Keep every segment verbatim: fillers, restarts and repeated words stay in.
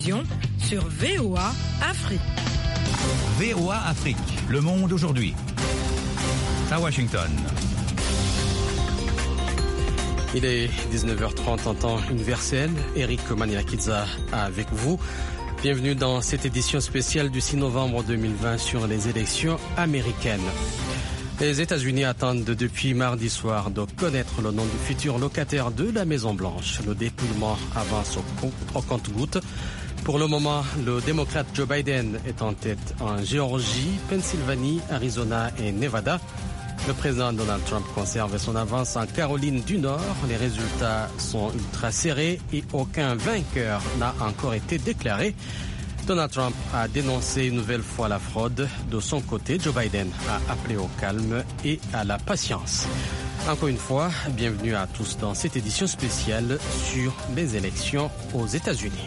Sur V O A Afrique. V O A Afrique, le monde aujourd'hui. À Washington. Il est dix-neuf heures trente en temps universel. Eric Maniakidza avec vous. Bienvenue dans cette édition spéciale du six novembre deux mille vingt sur les élections américaines. Les États-Unis attendent depuis mardi soir de connaître le nom du futur locataire de la Maison-Blanche. Le dépouillement avance au compte-gouttes. Pour le moment, le démocrate Joe Biden est en tête en Géorgie, Pennsylvanie, Arizona et Nevada. Le président Donald Trump conserve son avance en Caroline du Nord. Les résultats sont ultra serrés et aucun vainqueur n'a encore été déclaré. Donald Trump a dénoncé une nouvelle fois la fraude. De son côté, Joe Biden a appelé au calme et à la patience. Encore une fois, bienvenue à tous dans cette édition spéciale sur les élections aux États-Unis.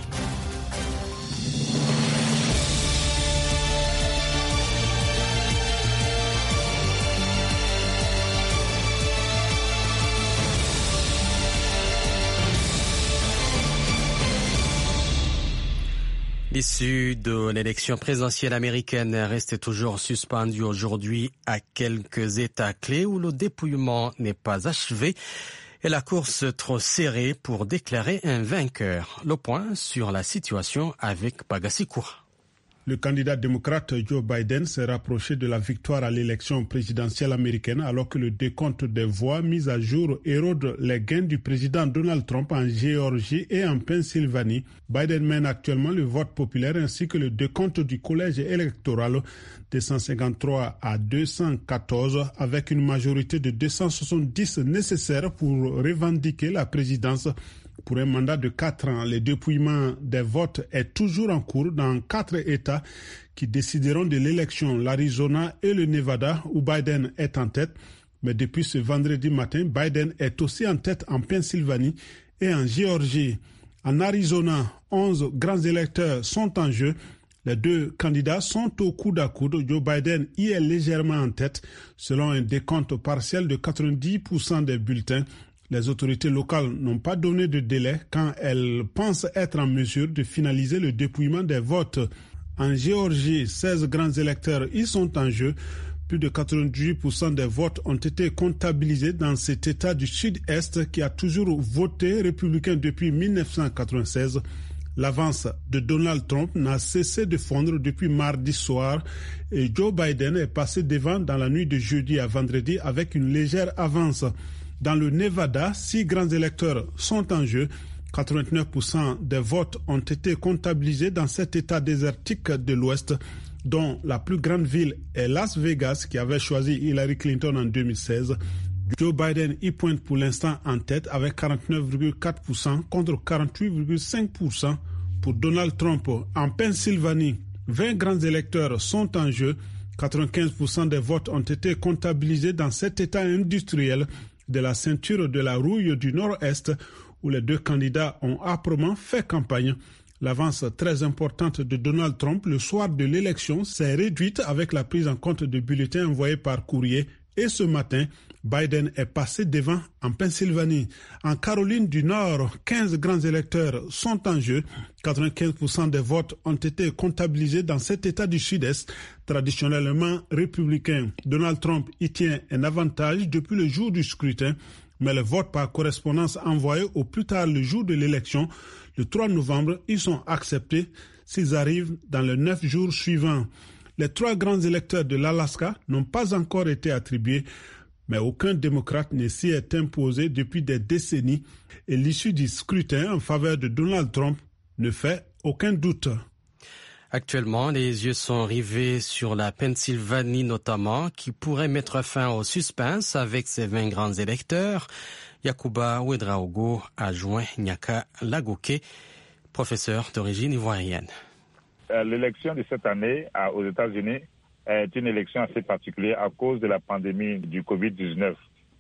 L'issue de l'élection présidentielle américaine reste toujours suspendue aujourd'hui à quelques États clés où le dépouillement n'est pas achevé et la course trop serrée pour déclarer un vainqueur. Le point sur la situation avec Bagassi Koura. Le candidat démocrate Joe Biden s'est rapproché de la victoire à l'élection présidentielle américaine alors que le décompte des voix mis à jour érode les gains du président Donald Trump en Géorgie et en Pennsylvanie. Biden mène actuellement le vote populaire ainsi que le décompte du collège électoral de cent cinquante-trois à deux cent quatorze avec une majorité de deux cent soixante-dix nécessaire pour revendiquer la présidence. Pour un mandat de quatre ans, le dépouillement des votes est toujours en cours dans quatre États qui décideront de l'élection, l'Arizona et le Nevada, où Biden est en tête. Mais depuis ce vendredi matin, Biden est aussi en tête en Pennsylvanie et en Géorgie. En Arizona, onze grands électeurs sont en jeu. Les deux candidats sont au coude à coude. Joe Biden y est légèrement en tête, selon un décompte partiel de quatre-vingt-dix pour cent des bulletins. Les autorités locales n'ont pas donné de délai quand elles pensent être en mesure de finaliser le dépouillement des votes. En Géorgie, seize grands électeurs y sont en jeu. Plus de quatre-vingt-dix pour cent des votes ont été comptabilisés dans cet État du Sud-Est qui a toujours voté républicain depuis mille neuf cent quatre-vingt-seize. L'avance de Donald Trump n'a cessé de fondre depuis mardi soir et Joe Biden est passé devant dans la nuit de jeudi à vendredi avec une légère avance. Dans le Nevada, six grands électeurs sont en jeu. quatre-vingt-neuf pour cent des votes ont été comptabilisés dans cet État désertique de l'Ouest, dont la plus grande ville est Las Vegas, qui avait choisi Hillary Clinton en deux mille seize. Joe Biden y pointe pour l'instant en tête avec quarante-neuf virgule quatre pour cent contre quarante-huit virgule cinq pour cent pour Donald Trump. En Pennsylvanie, vingt grands électeurs sont en jeu. quatre-vingt-quinze pour cent des votes ont été comptabilisés dans cet État industriel de la ceinture de la rouille du Nord-Est où les deux candidats ont âprement fait campagne. L'avance très importante de Donald Trump le soir de l'élection s'est réduite avec la prise en compte de bulletins envoyés par courrier et ce matin, Biden est passé devant en Pennsylvanie. En Caroline du Nord, quinze grands électeurs sont en jeu. quatre-vingt-quinze pour cent des votes ont été comptabilisés dans cet État du Sud-Est, traditionnellement républicain. Donald Trump y tient un avantage depuis le jour du scrutin, mais les votes par correspondance envoyés au plus tard le jour de l'élection, le trois novembre, ils sont acceptés s'ils arrivent dans les neuf jours suivants. Les trois grands électeurs de l'Alaska n'ont pas encore été attribués, mais aucun démocrate ne s'y est imposé depuis des décennies et l'issue du scrutin en faveur de Donald Trump ne fait aucun doute. Actuellement, les yeux sont rivés sur la Pennsylvanie notamment, qui pourrait mettre fin au suspense avec ses vingt grands électeurs. Yacouba Ouedraogo a joint Nyaka Lagoke, professeur d'origine ivoirienne. L'élection de cette année aux États-Unis est une élection assez particulière à cause de la pandémie du covid dix-neuf.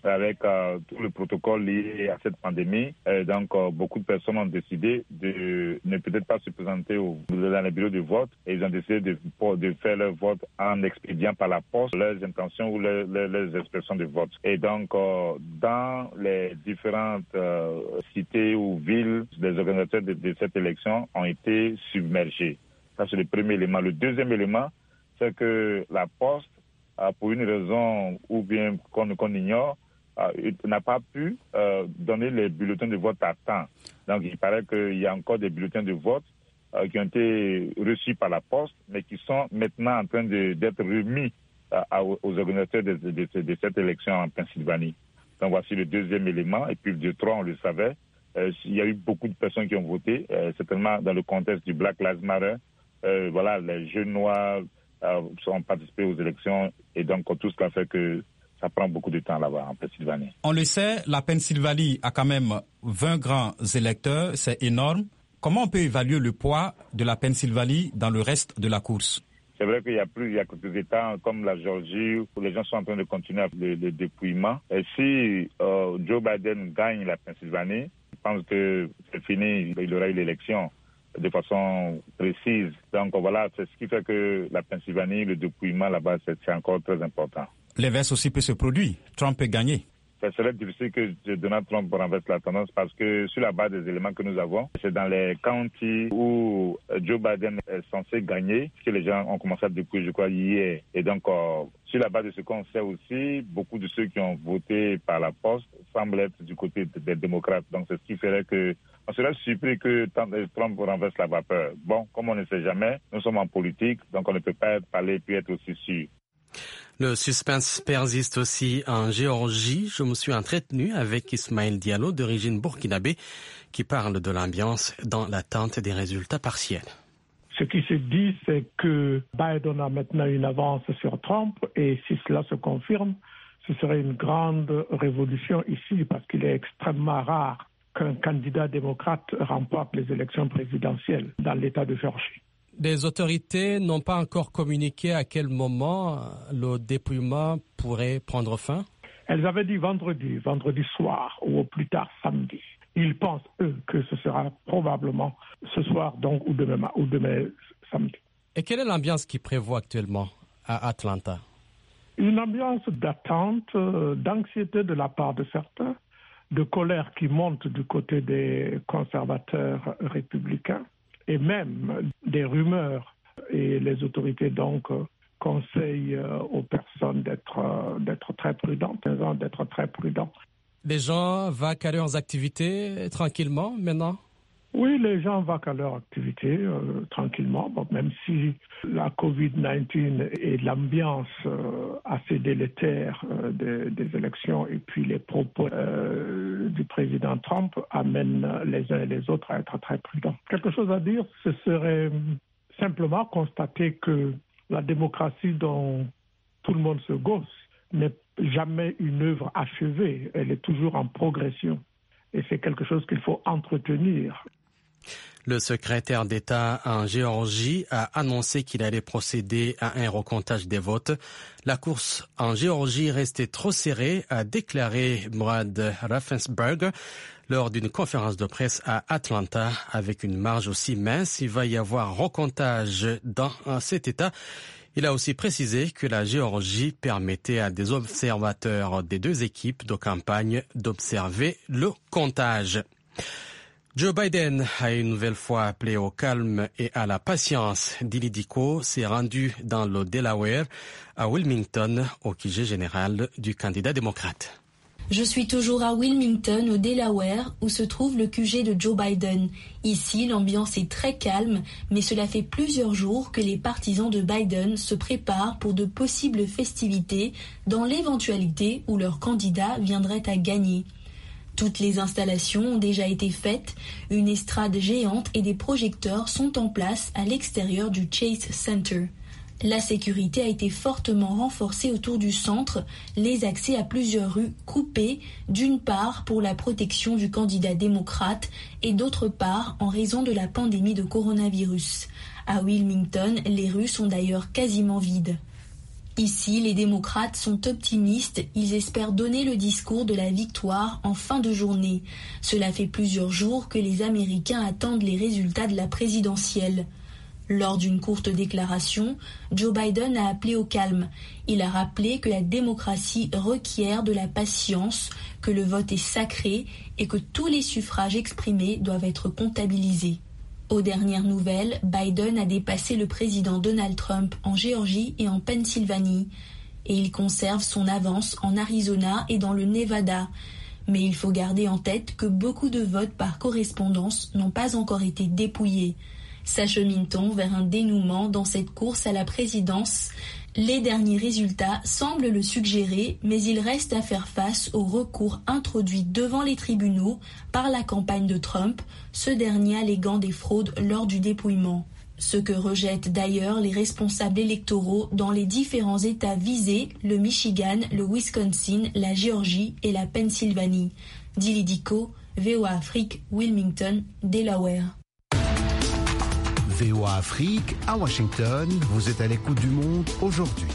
avec euh, tout le protocole lié à cette pandémie. Et donc, euh, beaucoup de personnes ont décidé de ne peut-être pas se présenter au, dans les bureaux de vote et ils ont décidé de, de faire leur vote en expédiant par la poste leurs intentions ou leurs, leurs, leurs expressions de vote. Et donc, euh, dans les différentes euh, cités ou villes, les organisateurs de, de cette élection ont été submergés. Ça, c'est le premier élément. Le deuxième élément, c'est que la poste, euh, pour une raison ou bien qu'on, qu'on ignore, euh, n'a pas pu euh, donner les bulletins de vote à temps. Donc, il paraît qu'il y a encore des bulletins de vote euh, qui ont été reçus par la poste, mais qui sont maintenant en train de, d'être remis euh, aux organisateurs de, de, de, de cette élection en Pennsylvanie. Donc, voici le deuxième élément. Et puis, le trois, on le savait. Euh, il y a eu beaucoup de personnes qui ont voté, euh, certainement dans le contexte du Black Lives Matter. Euh, voilà, les jeunes noirs euh, ont participé aux élections et donc tout cela fait que ça prend beaucoup de temps là-bas en Pennsylvanie. On le sait, la Pennsylvanie a quand même vingt grands électeurs, c'est énorme. Comment on peut évaluer le poids de la Pennsylvanie dans le reste de la course? C'est vrai qu'il y a plus, il y a quelques États comme la Géorgie où les gens sont en train de continuer le, le dépouillement. Et si euh, Joe Biden gagne la Pennsylvanie, je pense que c'est fini, il aura eu l'élection de façon précise. Donc voilà, c'est ce qui fait que la Pennsylvanie, le dépouillement là-bas, c'est, c'est encore très important. L'inverse aussi peut se produire. Trump peut gagner. Ça serait difficile que Donald Trump renverse la tendance parce que sur la base des éléments que nous avons, c'est dans les counties où Joe Biden est censé gagner que les gens ont commencé à dépouiller, je crois, hier. Et donc, euh, sur la base de ce qu'on sait aussi, beaucoup de ceux qui ont voté par la poste semblent être du côté des démocrates. Donc, c'est ce qui ferait que on serait surpris que Trump renverse la vapeur. Bon, comme on ne sait jamais, nous sommes en politique, donc on ne peut pas parler puis être aussi sûr. Le suspense persiste aussi en Géorgie. Je me suis entretenu avec Ismaël Diallo, d'origine burkinabé, qui parle de l'ambiance dans l'attente des résultats partiels. Ce qui se dit, c'est que Biden a maintenant une avance sur Trump et si cela se confirme, ce serait une grande révolution ici parce qu'il est extrêmement rare qu'un candidat démocrate remporte les élections présidentielles dans l'État de Géorgie. Les autorités n'ont pas encore communiqué à quel moment le dépouillement pourrait prendre fin? Elles avaient dit vendredi, vendredi soir ou au plus tard samedi. Ils pensent, eux, que ce sera probablement ce soir donc ou demain, ou demain samedi. Et quelle est l'ambiance qui prévaut actuellement à Atlanta? Une ambiance d'attente, d'anxiété de la part de certains, de colère qui monte du côté des conservateurs républicains et même des rumeurs. Et les autorités donc conseillent aux personnes d'être, d'être très prudentes, d'être très prudents. Les gens vaquent à leurs activités tranquillement maintenant? Oui, les gens vaquent à leurs activités euh, tranquillement, bon, même si la covid dix-neuf et l'ambiance euh, assez délétère euh, des, des élections et puis les propos euh, du président Trump amènent les uns et les autres à être très prudents. Quelque chose à dire, ce serait simplement constater que la démocratie dont tout le monde se gosse n'est jamais une œuvre achevée, elle est toujours en progression et c'est quelque chose qu'il faut entretenir. Le secrétaire d'État en Géorgie a annoncé qu'il allait procéder à un recomptage des votes. La course en Géorgie restait trop serrée, a déclaré Brad Raffensperger lors d'une conférence de presse à Atlanta. Avec une marge aussi mince, il va y avoir recomptage dans cet État. Il a aussi précisé que la Géorgie permettait à des observateurs des deux équipes de campagne d'observer le comptage. Joe Biden a une nouvelle fois appelé au calme et à la patience. Dili Diko s'est rendu dans le Delaware, à Wilmington, au Q G général du candidat démocrate. Je suis toujours à Wilmington, au Delaware, où se trouve le Q G de Joe Biden. Ici, l'ambiance est très calme, mais cela fait plusieurs jours que les partisans de Biden se préparent pour de possibles festivités dans l'éventualité où leur candidat viendrait à gagner. Toutes les installations ont déjà été faites, une estrade géante et des projecteurs sont en place à l'extérieur du Chase Center. La sécurité a été fortement renforcée autour du centre, les accès à plusieurs rues coupés, d'une part pour la protection du candidat démocrate et d'autre part en raison de la pandémie de coronavirus. À Wilmington, les rues sont d'ailleurs quasiment vides. Ici, les démocrates sont optimistes, ils espèrent donner le discours de la victoire en fin de journée. Cela fait plusieurs jours que les Américains attendent les résultats de la présidentielle. Lors d'une courte déclaration, Joe Biden a appelé au calme. Il a rappelé que la démocratie requiert de la patience, que le vote est sacré et que tous les suffrages exprimés doivent être comptabilisés. Aux dernières nouvelles, Biden a dépassé le président Donald Trump en Géorgie et en Pennsylvanie. Et il conserve son avance en Arizona et dans le Nevada. Mais il faut garder en tête que beaucoup de votes par correspondance n'ont pas encore été dépouillés. S'achemine-t-on vers un dénouement dans cette course à la présidence ? Les derniers résultats semblent le suggérer, mais il reste à faire face aux recours introduits devant les tribunaux par la campagne de Trump, ce dernier alléguant des fraudes lors du dépouillement. Ce que rejettent d'ailleurs les responsables électoraux dans les différents États visés, le Michigan, le Wisconsin, la Géorgie et la Pennsylvanie. Dili Diko, V O A Afrique, Wilmington, Delaware. V O A Afrique, à Washington, vous êtes à l'écoute du monde aujourd'hui.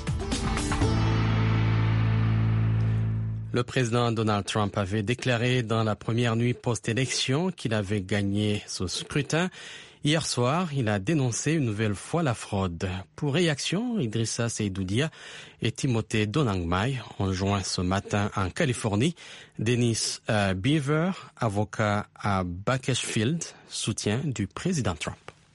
Le président Donald Trump avait déclaré dans la première nuit post-élection qu'il avait gagné ce scrutin. Hier soir, il a dénoncé une nouvelle fois la fraude. Pour réaction, Idrissa Seydou Dia et Timothée Donangmai ont joint ce matin en Californie. Dennis euh, Beaver, avocat à Bakersfield, soutien du président Trump.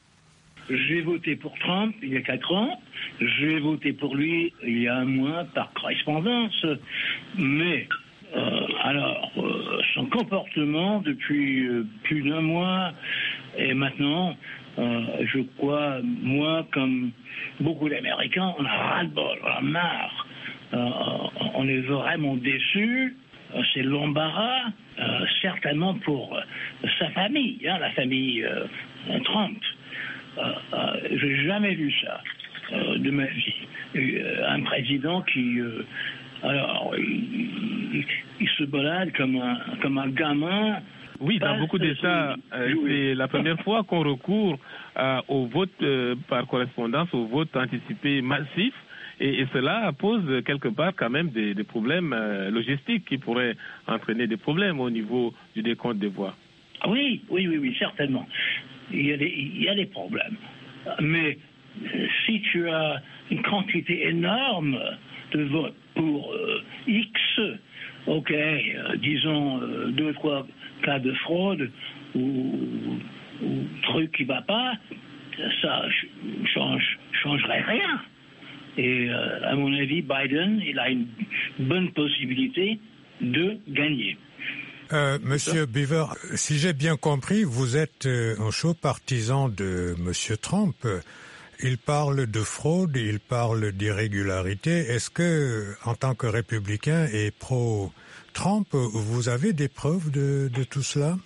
J'ai voté pour Trump il y a quatre ans, j'ai voté pour lui il y a un mois par correspondance, mais euh, alors euh, son comportement depuis euh, plus d'un mois et maintenant, euh, je crois, moi comme beaucoup d'Américains, on a ras-le-bol, on a marre, euh, on est vraiment déçus, c'est l'embarras, euh, certainement pour sa famille, hein, la famille euh, Trump. Euh, euh, j'ai jamais vu ça euh, de ma vie. Euh, un président qui, euh, alors, il, il, il se balade comme un comme un gamin. Oui, dans beaucoup d'États, euh, c'est la première fois qu'on recourt euh, au vote euh, par correspondance, au vote anticipé massif. Et, et cela pose quelque part quand même des, des problèmes euh, logistiques qui pourraient entraîner des problèmes au niveau du décompte des voix. Oui, oui, oui, oui, certainement. Il y a des, il y a des problèmes. Mais si tu as une quantité énorme de votes pour euh, X, ok, euh, disons euh, deux, trois cas de fraude ou, ou truc qui ne va pas, ça change, changerait rien. Et euh, à mon avis, Biden, il a une bonne possibilité de gagner. Euh, Monsieur Beaver, si j'ai bien compris, vous êtes euh, un chaud partisan de Monsieur Trump. Il parle de fraude, il parle d'irrégularité. Est-ce que, en tant que républicain et pro-Trump, vous avez des preuves de, de tout cela?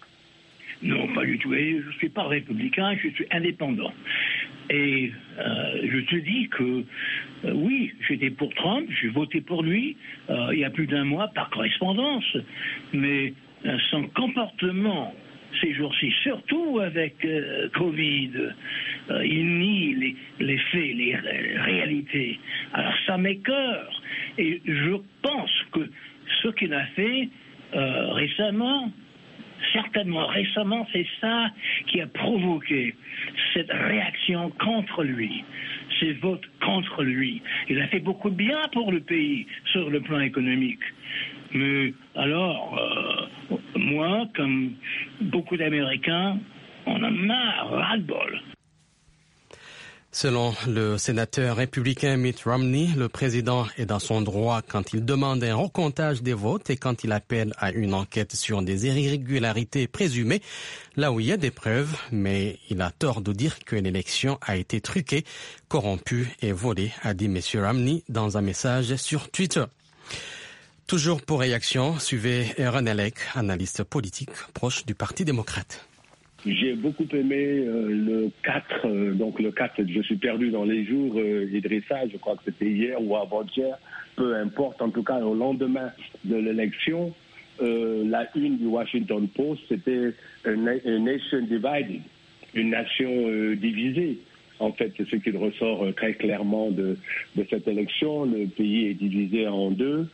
Non, pas du tout. Et je ne suis pas républicain, je suis indépendant. Et euh, je te dis que, euh, oui, j'étais pour Trump, j'ai voté pour lui euh, il y a plus d'un mois par correspondance. Mais euh, son comportement ces jours-ci, surtout avec euh, Covid, euh, il nie les, les faits, les ré- réalités. Alors ça m'écoeure. Et je pense que ce qu'il a fait euh, récemment, certainement récemment, c'est ça qui a provoqué cette réaction contre lui, ces votes contre lui. Il a fait beaucoup de bien pour le pays sur le plan économique. Mais alors, euh, moi, comme beaucoup d'Américains, on en a marre, ras-le-bol. Selon le sénateur républicain Mitt Romney, le président est dans son droit quand il demande un recomptage des votes et quand il appelle à une enquête sur des irrégularités présumées, là où il y a des preuves, mais il a tort de dire que l'élection a été truquée, corrompue et volée, a dit M. Romney dans un message sur Twitter. Toujours pour réaction, suivez René Lec, analyste politique proche du Parti démocrate. J'ai beaucoup aimé euh, le quatre, euh, donc le quatre, je suis perdu dans les jours, euh, Idrissa, je crois que c'était hier ou avant-hier, peu importe, en tout cas au lendemain de l'élection, euh, la une du Washington Post, c'était a, a nation divided, une nation euh, divisée. En fait, c'est ce qui ressort très clairement de, de cette élection. Le pays est divisé en deux.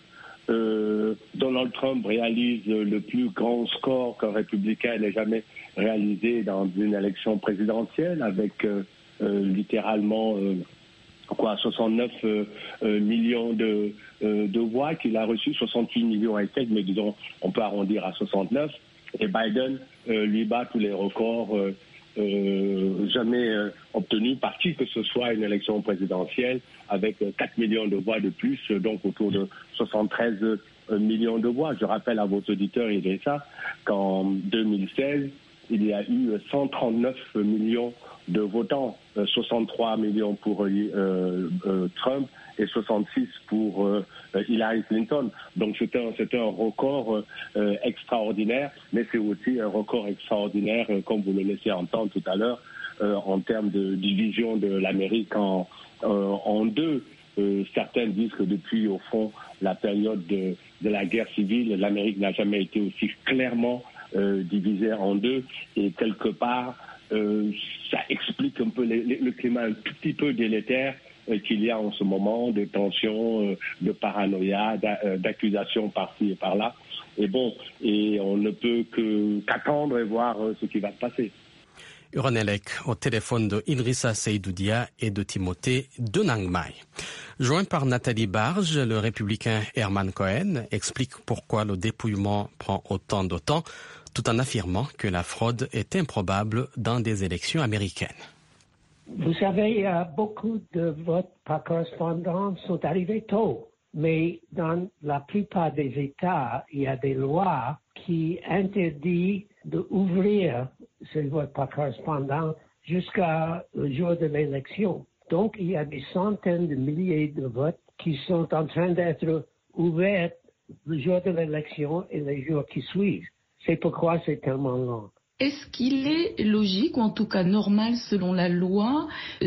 Euh, Donald Trump réalise le plus grand score qu'un républicain n'ait jamais réalisé dans une élection présidentielle, avec euh, euh, littéralement euh, quoi, soixante-neuf euh, euh, millions de, euh, de voix qu'il a reçues, soixante-huit millions et quelques, mais disons, on peut arrondir à soixante-neuf. Et Biden euh, lui bat tous les records euh, euh, jamais euh, obtenus par qui que ce soit une élection présidentielle, avec euh, quatre millions de voix de plus, euh, donc autour de soixante-treize euh, millions de voix. Je rappelle à vos auditeurs, Idrissa, qu'en deux mille seize, il y a eu cent trente-neuf millions de votants, euh, soixante-trois millions pour euh, euh, Trump et soixante-six pour euh, Hillary Clinton. Donc c'est un, c'est un record euh, extraordinaire, mais c'est aussi un record extraordinaire, euh, comme vous le laissez entendre tout à l'heure, euh, en termes de division de l'Amérique en, euh, en deux. Euh, certains disent que depuis, au fond, la période de, de la guerre civile, l'Amérique n'a jamais été aussi clairement euh, divisée en deux. Et quelque part, euh, ça explique un peu les, les, le climat un tout petit peu délétère qu'il y a en ce moment, de tensions, de paranoïa, d'accusations par-ci et par-là. Et bon, et on ne peut que qu'attendre et voir ce qui va se passer. Uranelec au téléphone de Idrissa Seydoudia et de Timothée Denangmai. Joint par Nathalie Barge, le républicain Herman Cohen explique pourquoi le dépouillement prend autant de temps, tout en affirmant que la fraude est improbable dans des élections américaines. Vous savez, euh, beaucoup de votes par correspondance sont arrivés tôt, mais dans la plupart des États, il y a des lois qui interdisent d'ouvrir ces votes par correspondance jusqu'au jour de l'élection. Donc, il y a des centaines de milliers de votes qui sont en train d'être ouverts le jour de l'élection et les jours qui suivent. C'est pourquoi c'est tellement long. Est-ce qu'il est logique, ou en tout cas normal selon la loi,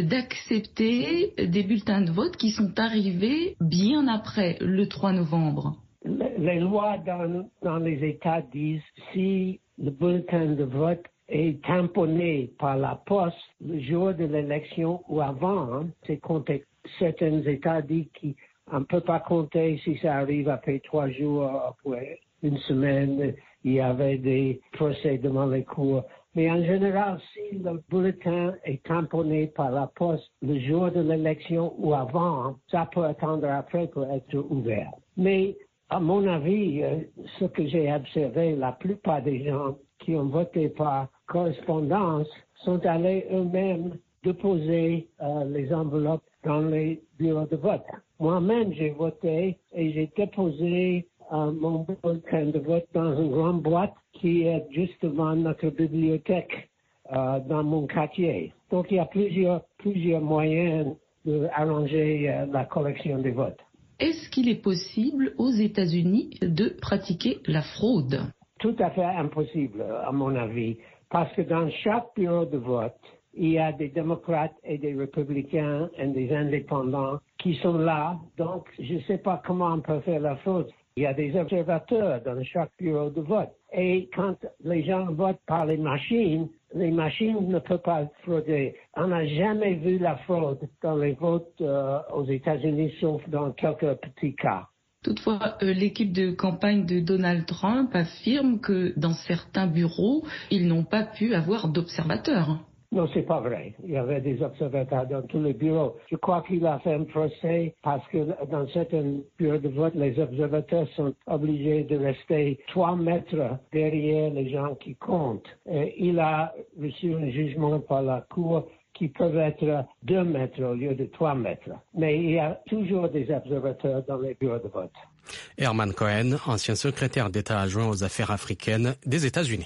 d'accepter des bulletins de vote qui sont arrivés bien après le trois novembre? Les lois dans, dans les États disent si le bulletin de vote est tamponné par la poste le jour de l'élection ou avant, hein, c'est compté. Certains États disent qu'on ne peut pas compter si ça arrive après trois jours, après une semaine. Il y avait des procès devant les cours. Mais en général, si le bulletin est tamponné par la poste le jour de l'élection ou avant, ça peut attendre après pour être ouvert. Mais à mon avis, ce que j'ai observé, la plupart des gens qui ont voté par correspondance sont allés eux-mêmes déposer euh, les enveloppes dans les bureaux de vote. Moi-même, j'ai voté et j'ai déposé Uh, mon bulletin de vote dans une grande boîte qui est juste devant notre bibliothèque uh, dans mon quartier. Donc, il y a plusieurs, plusieurs moyens d'arranger uh, la collection des votes. Est-ce qu'il est possible aux États-Unis de pratiquer la fraude? Tout à fait impossible, à mon avis, parce que dans chaque bureau de vote, il y a des démocrates et des républicains et des indépendants qui sont là. Donc, je ne sais pas comment on peut faire la fraude. Il y a des observateurs dans chaque bureau de vote. Et quand les gens votent par les machines, les machines ne peuvent pas frauder. On n'a jamais vu la fraude dans les votes euh, aux États-Unis, sauf dans quelques petits cas. Toutefois, euh, l'équipe de campagne de Donald Trump affirme que dans certains bureaux, ils n'ont pas pu avoir d'observateurs. Non, c'est pas vrai. Il y avait des observateurs dans tous les bureaux. Je crois qu'il a fait un procès parce que dans certains bureaux de vote, les observateurs sont obligés de rester trois mètres derrière les gens qui comptent. Et il a reçu un jugement par la Cour qui peut être deux mètres au lieu de trois mètres. Mais il y a toujours des observateurs dans les bureaux de vote. Herman Cohen, ancien secrétaire d'État adjoint aux affaires africaines des États-Unis.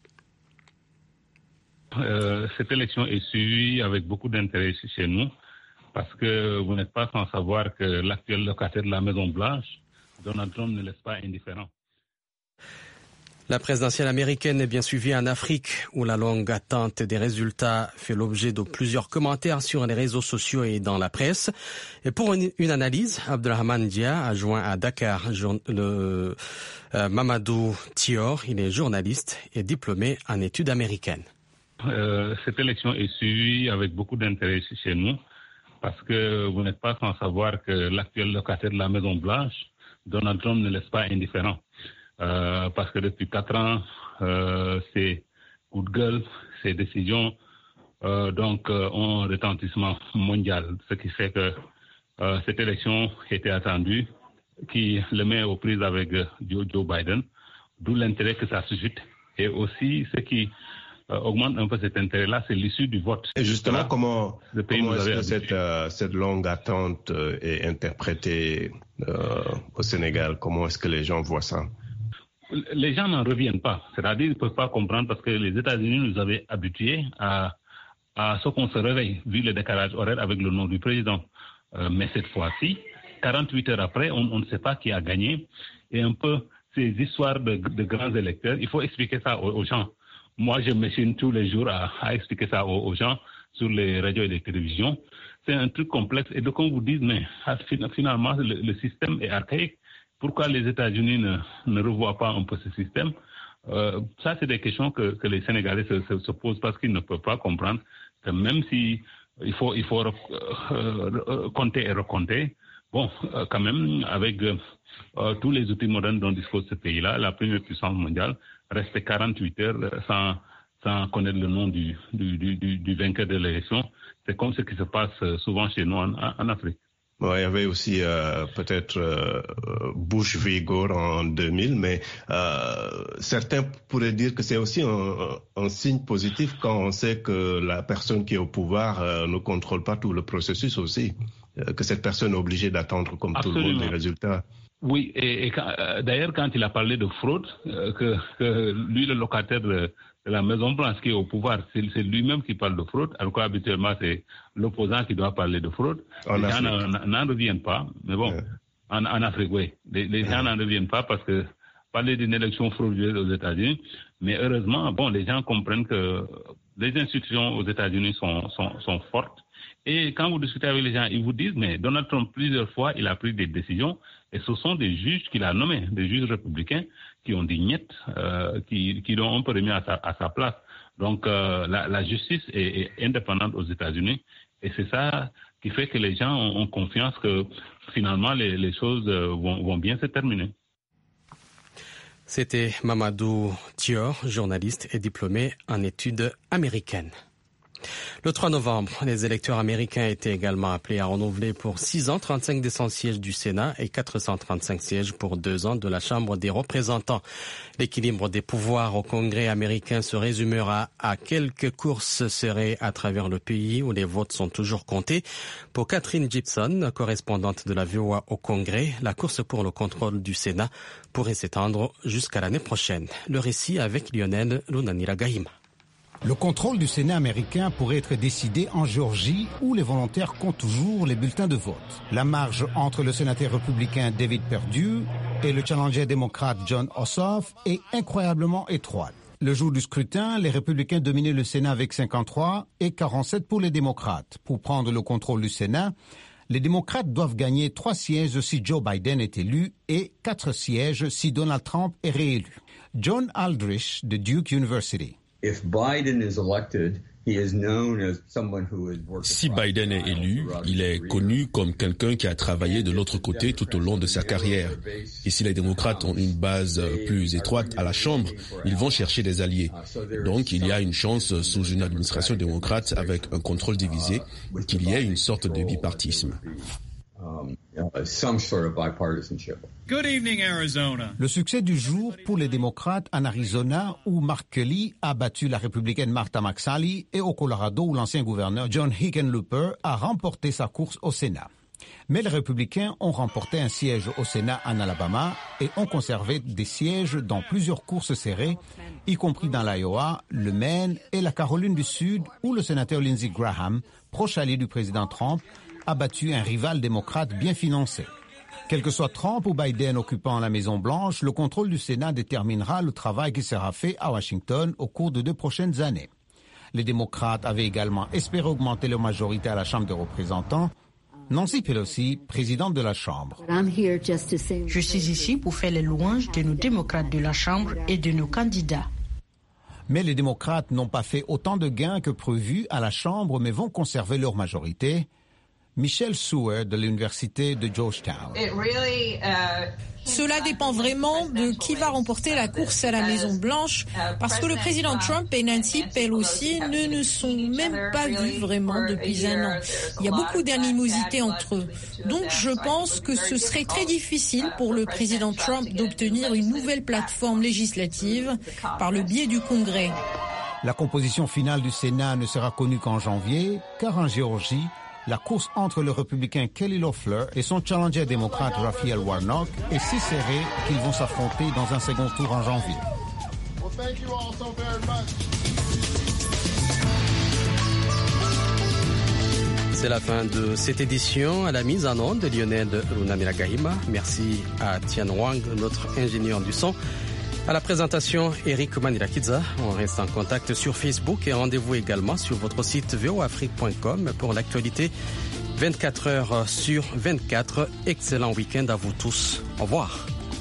Euh, cette élection est suivie avec beaucoup d'intérêt ici chez nous parce que vous n'êtes pas sans savoir que l'actuel locataire de la Maison-Blanche, Donald Trump, ne laisse pas indifférent. La présidentielle américaine est bien suivie en Afrique où la longue attente des résultats fait l'objet de plusieurs commentaires sur les réseaux sociaux et dans la presse. Et pour une, une analyse, Abdelrahman Dia a joint à Dakar le, euh, Mamadou Thior. Il est journaliste et diplômé en études américaines. Euh, cette élection est suivie avec beaucoup d'intérêt chez nous parce que vous n'êtes pas sans savoir que l'actuel locataire de la Maison-Blanche, Donald Trump, ne laisse pas indifférent. Euh, parce que depuis quatre ans, euh, ses coups de gueule, ses décisions euh, donc, euh, ont un retentissement mondial, ce qui fait que euh, cette élection était attendue, qui le met aux prises avec euh, Joe, Joe Biden, d'où l'intérêt que ça suscite. Et aussi, ce qui euh, augmente un peu cet intérêt-là, c'est l'issue du vote. Et justement, là, comment, comment est-ce que cette, euh, cette longue attente euh, est interprétée euh, au Sénégal? Comment est-ce que les gens voient ça? Les gens n'en reviennent pas. C'est-à-dire qu'ils ne peuvent pas comprendre parce que les États-Unis nous avaient habitués à, à ce qu'on se réveille, vu le décalage horaire avec le nom du président. Euh, mais cette fois-ci, quarante-huit heures après, on, on ne sait pas qui a gagné. Et un peu ces histoires de, de grands électeurs, il faut expliquer ça aux, aux gens. Moi, je m'échine tous les jours à, à expliquer ça aux, aux gens sur les radios et les télévisions. C'est un truc complexe. Et donc, on vous dit, mais finalement, le, le système est archaïque. Pourquoi les États-Unis ne, ne revoient pas un peu ce système? euh, Ça, c'est des questions que, que les Sénégalais se, se, se posent parce qu'ils ne peuvent pas comprendre que même si il faut, il faut euh, compter et recompter, bon, euh, quand même, avec euh, tous les outils modernes dont dispose ce pays-là, la première puissance mondiale, rester quarante-huit heures sans, sans connaître le nom du, du, du, du vainqueur de l'élection, c'est comme ce qui se passe souvent chez nous en, en Afrique. Bon, il y avait aussi euh, peut-être euh, Bush v Gore en deux mille, mais euh, certains pourraient dire que c'est aussi un, un signe positif quand on sait que la personne qui est au pouvoir euh, ne contrôle pas tout le processus aussi, euh, que cette personne est obligée d'attendre comme Absolument. Tout le monde les résultats. Oui, et, et quand, euh, d'ailleurs quand il a parlé de fraude, euh, que, que lui le locataire de, de la Maison-Blanche qui est au pouvoir, c'est, c'est lui-même qui parle de fraude, alors qu'habituellement c'est l'opposant qui doit parler de fraude. En les Afrique. gens n'en, n'en reviennent pas, mais bon, ouais. en, en Afrique, oui, les, les ouais. gens n'en reviennent pas parce que parler d'une élection frauduleuse aux États-Unis, mais heureusement, bon, les gens comprennent que les institutions aux États-Unis sont, sont, sont fortes. Et quand vous discutez avec les gens, ils vous disent, mais Donald Trump, plusieurs fois, il a pris des décisions, et ce sont des juges qu'il a nommés, des juges républicains, qui ont dit niet, euh, qui, qui l'ont un peu remis à sa, à sa place. Donc, euh, la, la justice est, est indépendante aux États-Unis, et c'est ça qui fait que les gens ont, ont confiance que, finalement, les, les choses vont, vont bien se terminer. C'était Mamadou Thior, journaliste et diplômé en études américaines. Le trois novembre, les électeurs américains étaient également appelés à renouveler pour six ans trente-cinq des cent sièges du Sénat et quatre cent trente-cinq sièges pour deux ans de la Chambre des représentants. L'équilibre des pouvoirs au Congrès américain se résumera à quelques courses serrées à travers le pays où les votes sont toujours comptés. Pour Catherine Gibson, correspondante de la V O A au Congrès, la course pour le contrôle du Sénat pourrait s'étendre jusqu'à l'année prochaine. Le récit avec Lionel Lunaniragahima. Le contrôle du Sénat américain pourrait être décidé en Géorgie où les volontaires comptent toujours les bulletins de vote. La marge entre le sénateur républicain David Perdue et le challenger démocrate Jon Ossoff est incroyablement étroite. Le jour du scrutin, les républicains dominaient le Sénat avec cinquante-trois et quarante-sept pour les démocrates. Pour prendre le contrôle du Sénat, les démocrates doivent gagner trois sièges si Joe Biden est élu et quatre sièges si Donald Trump est réélu. John Aldrich de Duke University. If Biden is elected, he is known as someone who has worked. Si Biden est élu, il est connu comme quelqu'un qui a travaillé de l'autre côté tout au long de sa carrière. Et si les démocrates ont une base plus étroite à la Chambre, ils vont chercher des alliés. Donc il y a une chance sous une administration démocrate avec un contrôle divisé qu'il y ait une sorte de bipartisme. Um, uh, some sort of bipartisanship. Good evening, Arizona. Le succès du jour pour les démocrates en Arizona où Mark Kelly a battu la républicaine Martha McSally et au Colorado où l'ancien gouverneur John Hickenlooper a remporté sa course au Sénat. Mais les républicains ont remporté un siège au Sénat en Alabama et ont conservé des sièges dans plusieurs courses serrées, y compris dans l'Iowa, le Maine et la Caroline du Sud où le sénateur Lindsey Graham, proche allié du président Trump, a battu un rival démocrate bien financé. Quel que soit Trump ou Biden occupant la Maison-Blanche, le contrôle du Sénat déterminera le travail qui sera fait à Washington au cours de deux prochaines années. Les démocrates avaient également espéré augmenter leur majorité à la Chambre des représentants. Nancy Pelosi, présidente de la Chambre. Je suis ici pour faire les louanges de nos démocrates de la Chambre et de nos candidats. Mais les démocrates n'ont pas fait autant de gains que prévu à la Chambre, mais vont conserver leur majorité. Michelle Seward de l'Université de Georgetown. Cela dépend vraiment de qui va remporter la course à la Maison-Blanche, parce que le président Trump et Nancy Pelosi ne ne sont même pas vus vraiment depuis un an. Il y a beaucoup d'animosité entre eux. Donc je pense que ce serait très difficile pour le président Trump d'obtenir une nouvelle plateforme législative par le biais du Congrès. La composition finale du Sénat ne sera connue qu'en janvier, car en Géorgie, la course entre le républicain Kelly Loeffler et son challenger démocrate Raphael Warnock est si serrée qu'ils vont s'affronter dans un second tour en janvier. C'est la fin de cette édition. À la mise en onde de Lionel Runamira-Gahima. Merci à Tian Wang, notre ingénieur du son. À la présentation, Eric Manirakidza. On reste en contact sur Facebook et rendez-vous également sur votre site v o afrique point com pour l'actualité vingt-quatre heures sur vingt-quatre. Excellent week-end à vous tous. Au revoir.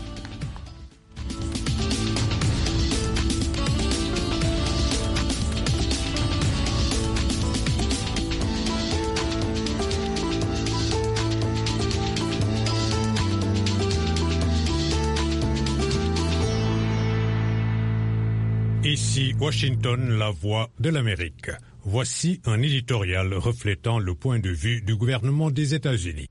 Ici Washington, la voix de l'Amérique. Voici un éditorial reflétant le point de vue du gouvernement des États-Unis.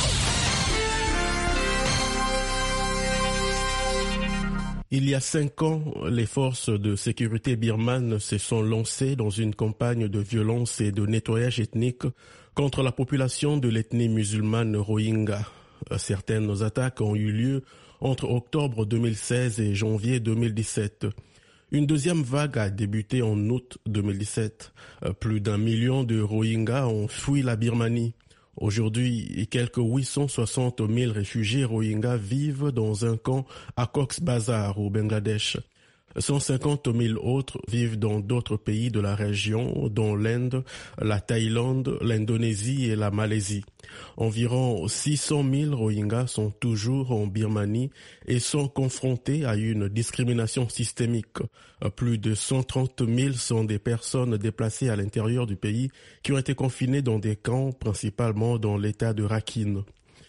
Il y a cinq ans, les forces de sécurité birmanes se sont lancées dans une campagne de violence et de nettoyage ethnique contre la population de l'ethnie musulmane Rohingya. Certaines attaques ont eu lieu entre octobre deux mille seize et janvier deux mille dix-sept. Une deuxième vague a débuté en août deux mille dix-sept. Plus d'un million de Rohingyas ont fui la Birmanie. Aujourd'hui, quelques huit cent soixante mille réfugiés Rohingyas vivent dans un camp à Cox's Bazar au Bangladesh. cent cinquante mille autres vivent dans d'autres pays de la région, dont l'Inde, la Thaïlande, l'Indonésie et la Malaisie. Environ six cent mille Rohingyas sont toujours en Birmanie et sont confrontés à une discrimination systémique. Plus de cent trente mille sont des personnes déplacées à l'intérieur du pays qui ont été confinées dans des camps, principalement dans l'état de Rakhine.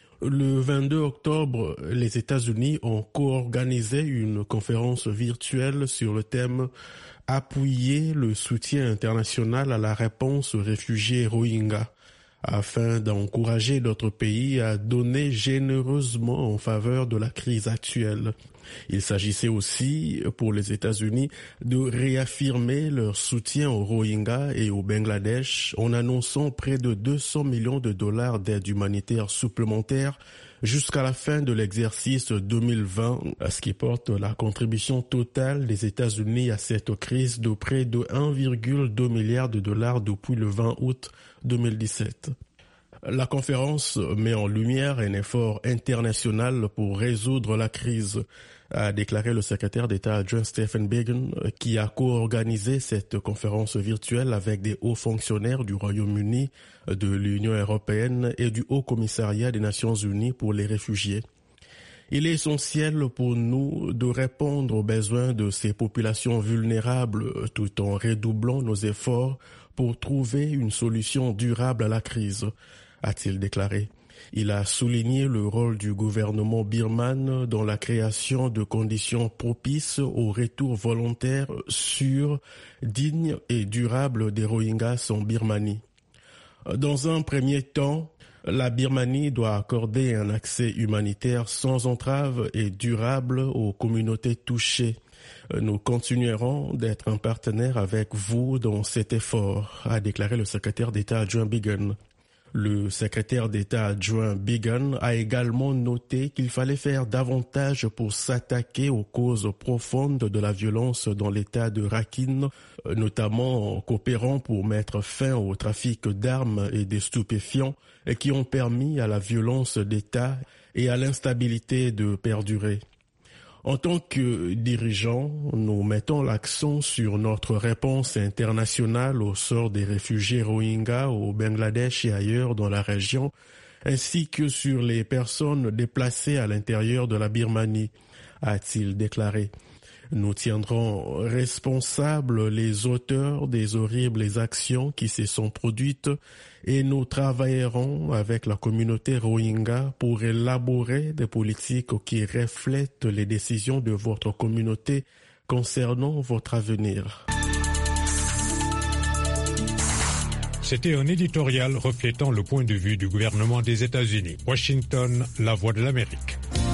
Le vingt-deux octobre, les États-Unis ont co-organisé une conférence virtuelle sur le thème « Appuyer le soutien international à la réponse aux réfugiés Rohingyas » afin d'encourager d'autres pays à donner généreusement en faveur de la crise actuelle. Il s'agissait aussi, pour les États-Unis, de réaffirmer leur soutien aux Rohingyas et au Bangladesh en annonçant près de deux cents millions de dollars d'aide humanitaire supplémentaire jusqu'à la fin de l'exercice deux mille vingt, ce qui porte la contribution totale des États-Unis à cette crise de près de un virgule deux milliard de dollars depuis le vingt août deux mille dix-sept. La conférence met en lumière un effort international pour résoudre la crise, a déclaré le secrétaire d'État adjoint Stephen Biegun, qui a co-organisé cette conférence virtuelle avec des hauts fonctionnaires du Royaume-Uni, de l'Union européenne et du Haut Commissariat des Nations Unies pour les réfugiés. Il est essentiel pour nous de répondre aux besoins de ces populations vulnérables tout en redoublant nos efforts pour trouver une solution durable à la crise, a-t-il déclaré. Il a souligné le rôle du gouvernement birman dans la création de conditions propices au retour volontaire sûr, digne et durable des Rohingyas en Birmanie. Dans un premier temps, la Birmanie doit accorder un accès humanitaire sans entrave et durable aux communautés touchées. Nous continuerons d'être un partenaire avec vous dans cet effort, a déclaré le secrétaire d'État adjoint Biegun. Le secrétaire d'État adjoint Biegun a également noté qu'il fallait faire davantage pour s'attaquer aux causes profondes de la violence dans l'état de Rakhine, notamment en coopérant pour mettre fin au trafic d'armes et de stupéfiants qui ont permis à la violence d'État et à l'instabilité de perdurer. En tant que dirigeants, nous mettons l'accent sur notre réponse internationale au sort des réfugiés Rohingyas au Bangladesh et ailleurs dans la région, ainsi que sur les personnes déplacées à l'intérieur de la Birmanie, a-t-il déclaré. Nous tiendrons responsables les auteurs des horribles actions qui se sont produites et nous travaillerons avec la communauté Rohingya pour élaborer des politiques qui reflètent les décisions de votre communauté concernant votre avenir. C'était un éditorial reflétant le point de vue du gouvernement des États-Unis. Washington, la voix de l'Amérique.